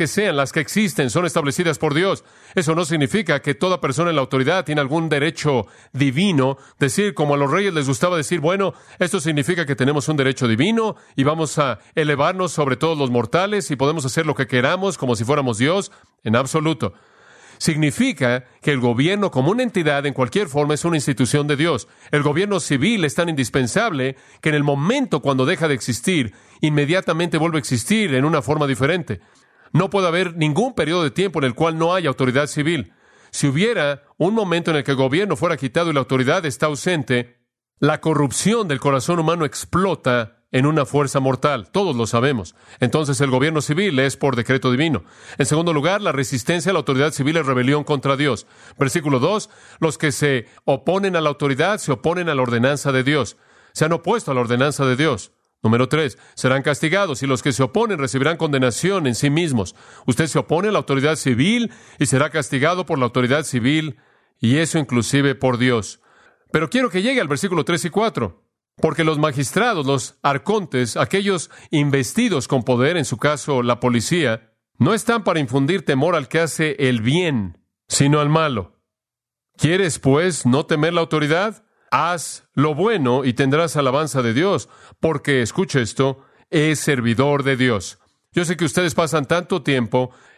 existen, son establecidas por Dios. Eso no significa que toda persona en la autoridad tiene algún derecho divino. Decir, como a los reyes les gustaba decir, bueno, esto significa que tenemos un derecho divino y vamos a elevarnos sobre todos los mortales y podemos hacer lo que queramos como si fuéramos Dios. En absoluto. Significa que el gobierno como una entidad en cualquier forma es una institución de Dios. El gobierno civil es tan indispensable que en el momento cuando deja de existir, inmediatamente vuelve a existir en una forma diferente. No puede haber ningún periodo de tiempo en el cual no haya autoridad civil. Si hubiera un momento en el que el gobierno fuera quitado y la autoridad está ausente, la corrupción del corazón humano explota en una fuerza mortal. Todos lo sabemos. Entonces el gobierno civil es por decreto divino. En segundo lugar, la resistencia a la autoridad civil es rebelión contra Dios. Versículo 2, los que se oponen a la autoridad se oponen a la ordenanza de Dios. Se han opuesto a la ordenanza de Dios. Número 3, serán castigados y los que se oponen recibirán condenación en sí mismos. Usted se opone a la autoridad civil y será castigado por la autoridad civil, y eso inclusive por Dios. Pero quiero que llegue al versículo 3 y 4. Porque los magistrados, los arcontes, aquellos investidos con poder, en su caso la policía, no están para infundir temor al que hace el bien, sino al malo. ¿Quieres, pues, no temer la autoridad? Haz lo bueno y tendrás alabanza de Dios, porque, escucha esto, es servidor de Dios. Yo sé que ustedes pasan tanto tiempo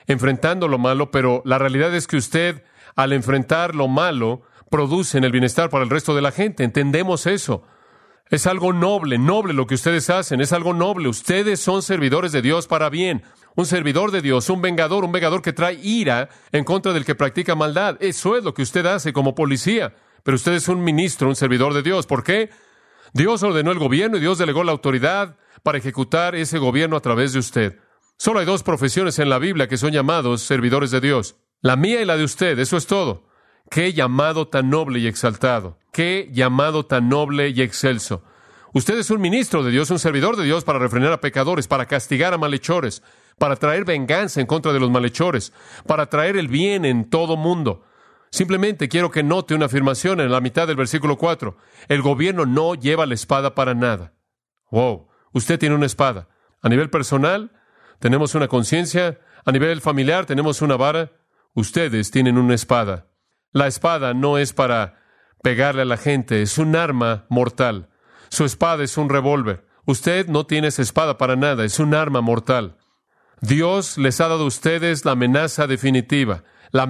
enfrentando lo malo, pero la realidad es que usted, al enfrentar lo malo, produce en el bienestar para el resto de la gente. Entendemos eso. Es algo noble lo que ustedes hacen, es algo noble. Ustedes son servidores de Dios para bien. Un servidor de Dios, un vengador que trae ira en contra del que practica maldad. Eso es lo que usted hace como policía. Pero usted es un ministro, un servidor de Dios. ¿Por qué? Dios ordenó el gobierno y Dios delegó la autoridad para ejecutar ese gobierno a través de usted. Solo hay 2 profesiones en la Biblia que son llamados servidores de Dios. La mía y la de usted, eso es todo. ¡Qué llamado tan noble y exaltado! ¡Qué llamado tan noble y excelso! Usted es un ministro de Dios, un servidor de Dios para refrenar a pecadores, para castigar a malhechores, para traer venganza en contra de los malhechores, para traer el bien en todo mundo. Simplemente quiero que note una afirmación en la mitad del versículo 4. El gobierno no lleva la espada para nada. Wow, usted tiene una espada. A nivel personal, tenemos una conciencia. A nivel familiar, tenemos una vara. Ustedes tienen una espada. La espada no es para pegarle a la gente, es un arma mortal. Su espada es un revólver. Usted no tiene esa espada para nada, es un arma mortal. Dios les ha dado a ustedes la amenaza definitiva,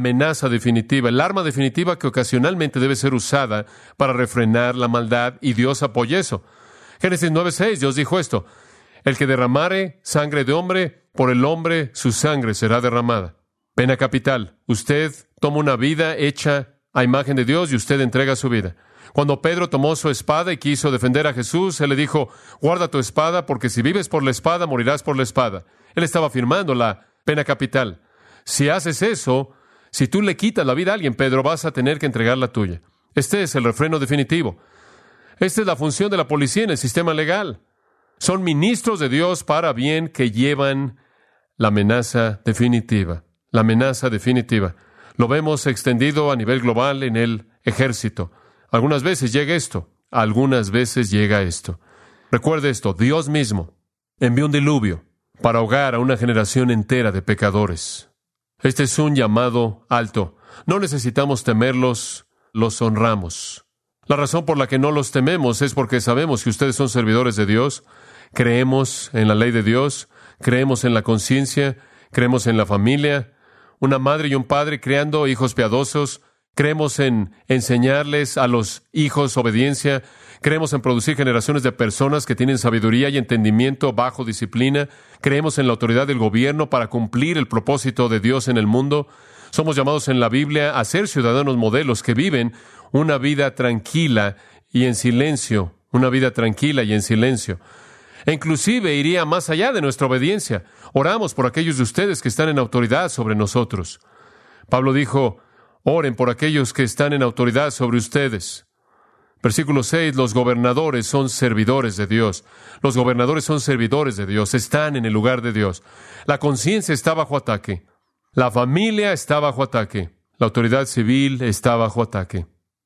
el arma definitiva que ocasionalmente debe ser usada para refrenar la maldad, y Dios apoya eso. Génesis 9:6, Dios dijo esto: el que derramare sangre de hombre, por el hombre su sangre será derramada. Pena capital. Usted toma una vida hecha a imagen de Dios y usted entrega su vida. Cuando Pedro tomó su espada y quiso defender a Jesús, él le dijo: guarda tu espada, porque si vives por la espada, morirás por la espada. Él estaba firmando la pena capital. Si haces eso, si tú le quitas la vida a alguien, Pedro, vas a tener que entregar la tuya. Este es el refreno definitivo. Esta es la función de la policía en el sistema legal. Son ministros de Dios para bien que llevan la amenaza definitiva. La amenaza definitiva. Lo vemos extendido a nivel global en el ejército. Algunas veces llega esto. Algunas veces llega esto. Recuerde esto. Dios mismo envió un diluvio para ahogar a una generación entera de pecadores. Este es un llamado alto. No necesitamos temerlos, los honramos. La razón por la que no los tememos es porque sabemos que ustedes son servidores de Dios. Creemos en la ley de Dios. Creemos en la conciencia. Creemos en la familia. Una madre y un padre creando hijos piadosos. Creemos en enseñarles a los hijos obediencia. Creemos en producir generaciones de personas que tienen sabiduría y entendimiento bajo disciplina. Creemos en la autoridad del gobierno para cumplir el propósito de Dios en el mundo. Somos llamados en la Biblia a ser ciudadanos modelos que viven una vida tranquila y en silencio. Una vida tranquila y en silencio. E inclusive iría más allá de nuestra obediencia. Oramos por aquellos de ustedes que están en autoridad sobre nosotros. Pablo dijo: oren por aquellos que están en autoridad sobre ustedes. Versículo 6, los gobernadores son servidores de Dios. Los gobernadores son servidores de Dios, están en el lugar de Dios. La conciencia está bajo ataque. La familia está bajo ataque. La autoridad civil está bajo ataque.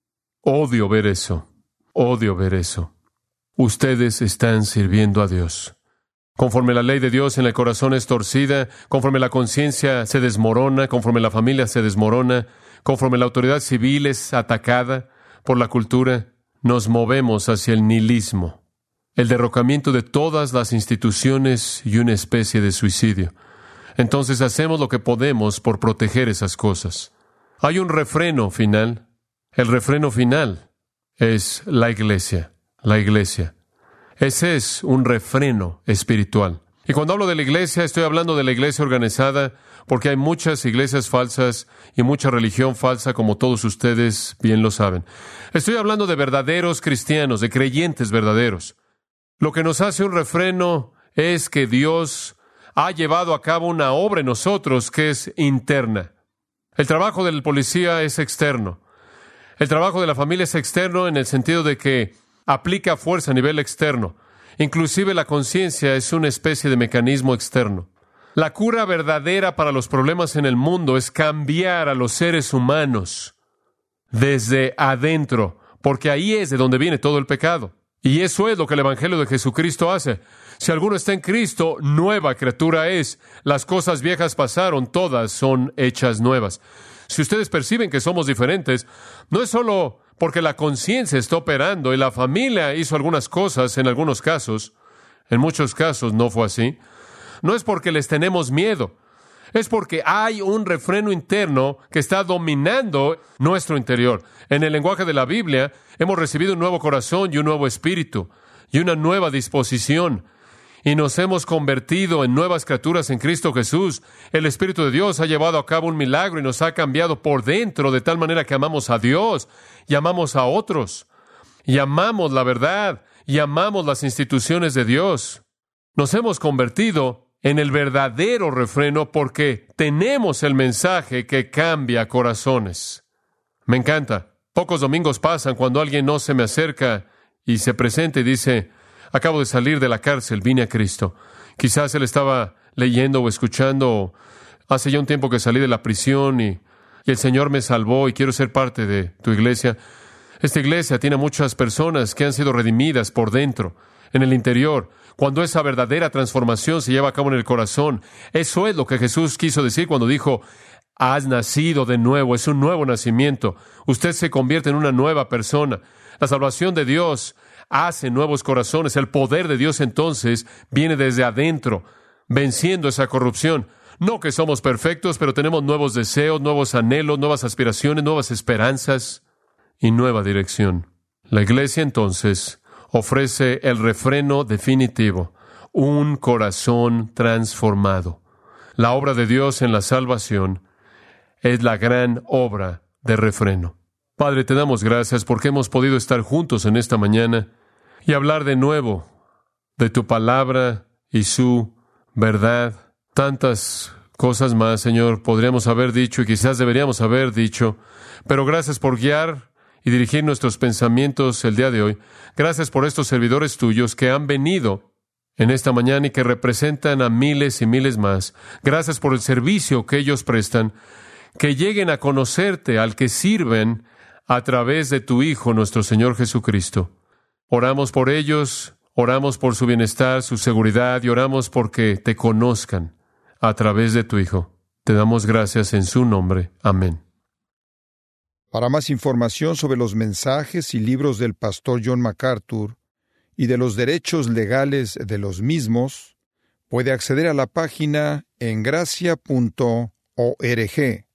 Odio ver eso. Odio ver eso. Ustedes están sirviendo a Dios. Conforme la ley de Dios en el corazón es torcida, conforme la conciencia se desmorona, conforme la familia se desmorona, conforme la autoridad civil es atacada por la cultura, nos movemos hacia el nihilismo, el derrocamiento de todas las instituciones y una especie de suicidio. Entonces hacemos lo que podemos por proteger esas cosas. Hay un refreno final. El refreno final es la iglesia. La iglesia. Ese es un refreno espiritual. Y cuando hablo de la iglesia, estoy hablando de la iglesia organizada, porque hay muchas iglesias falsas y mucha religión falsa, como todos ustedes bien lo saben. Estoy hablando de verdaderos cristianos, de creyentes verdaderos. Lo que nos hace un refreno es que Dios ha llevado a cabo una obra en nosotros que es interna. El trabajo del policía es externo. El trabajo de la familia es externo en el sentido de que aplica fuerza a nivel externo. Inclusive la conciencia es una especie de mecanismo externo. La cura verdadera para los problemas en el mundo es cambiar a los seres humanos desde adentro, porque ahí es de donde viene todo el pecado. Y eso es lo que el Evangelio de Jesucristo hace. Si alguno está en Cristo, nueva criatura es. Las cosas viejas pasaron, todas son hechas nuevas. Si ustedes perciben que somos diferentes, no es solo porque la conciencia está operando y la familia hizo algunas cosas en algunos casos. En muchos casos no fue así. No es porque les tenemos miedo. Es porque hay un refreno interno que está dominando nuestro interior. En el lenguaje de la Biblia, hemos recibido un nuevo corazón y un nuevo espíritu y una nueva disposición. Y nos hemos convertido en nuevas criaturas en Cristo Jesús. El Espíritu de Dios ha llevado a cabo un milagro y nos ha cambiado por dentro de tal manera que amamos a Dios y amamos a otros. Y amamos la verdad y amamos las instituciones de Dios. Nos hemos convertido en el verdadero refreno porque tenemos el mensaje que cambia corazones. Me encanta. Pocos domingos pasan cuando alguien no se me acerca y se presenta y dice: acabo de salir de la cárcel, vine a Cristo. Quizás él estaba leyendo o escuchando, hace ya un tiempo que salí de la prisión y el Señor me salvó y quiero ser parte de tu iglesia. Esta iglesia tiene muchas personas que han sido redimidas por dentro, en el interior. Cuando esa verdadera transformación se lleva a cabo en el corazón, eso es lo que Jesús quiso decir cuando dijo: has nacido de nuevo, es un nuevo nacimiento. Usted se convierte en una nueva persona. La salvación de Dios hace nuevos corazones. El poder de Dios entonces viene desde adentro, venciendo esa corrupción. No que somos perfectos, pero tenemos nuevos deseos, nuevos anhelos, nuevas aspiraciones, nuevas esperanzas y nueva dirección. La iglesia entonces ofrece el refreno definitivo: un corazón transformado. La obra de Dios en la salvación es la gran obra de refreno. Padre, te damos gracias porque hemos podido estar juntos en esta mañana y hablar de nuevo de tu palabra y su verdad. Tantas cosas más, Señor, podríamos haber dicho y quizás deberíamos haber dicho, pero gracias por guiar y dirigir nuestros pensamientos el día de hoy. Gracias por estos servidores tuyos que han venido en esta mañana y que representan a miles y miles más. Gracias por el servicio que ellos prestan, que lleguen a conocerte, al que sirven a través de tu Hijo, nuestro Señor Jesucristo. Oramos por ellos, oramos por su bienestar, su seguridad, y oramos porque te conozcan a través de tu Hijo. Te damos gracias en su nombre. Amén. Para más información sobre los mensajes y libros del pastor John MacArthur y de los derechos legales de los mismos, puede acceder a la página en gracia.org.